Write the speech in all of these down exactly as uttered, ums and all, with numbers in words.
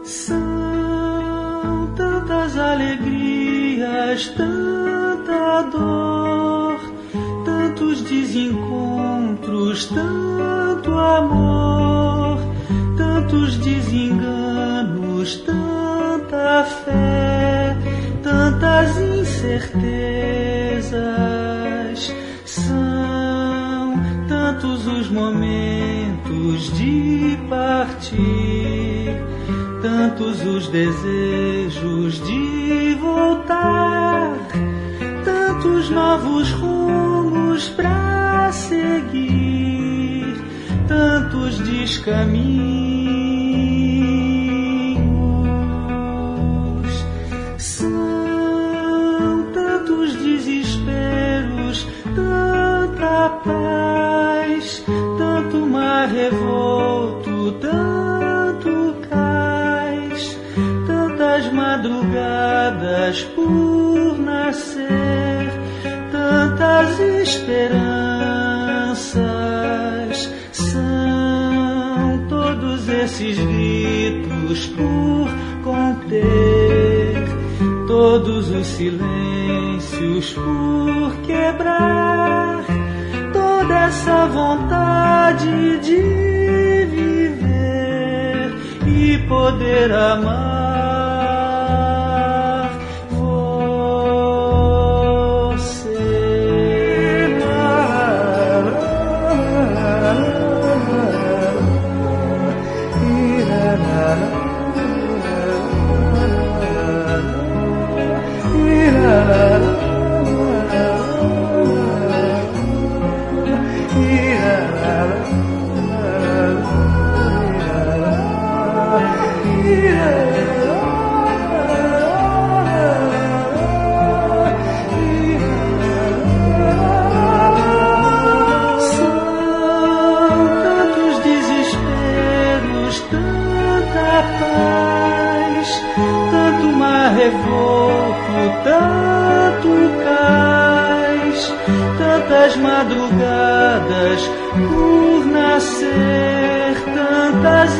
São tantas alegrias, tanta dor, tantos desencontros, tanto amor, tantos desenganos, tanta fé, tantas incertezas. São tantos os momentos de partir, tantos os desejos de voltar, tantos novos rumos pra seguir, tantos descaminhos. São tantos desesperos, tanta paz, tanto mar revolto, tanto cais, tantas madrugadas por nascer, tantas esperanças. São todos esses gritos por conter, todos os silêncios por quebrar, toda essa vontade de viver e poder amar você. Revolto, tanto cais, tantas madrugadas por nascer, tantas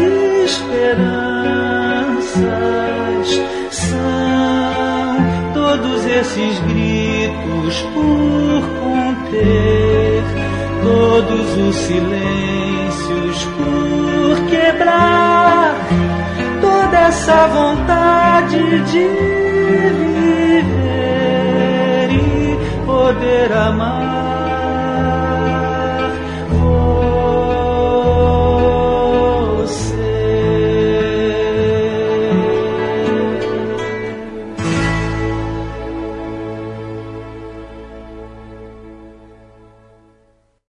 esperanças. São todos esses gritos por conter, todos os silêncios por quebrar, toda essa vontade de viver e poder amar.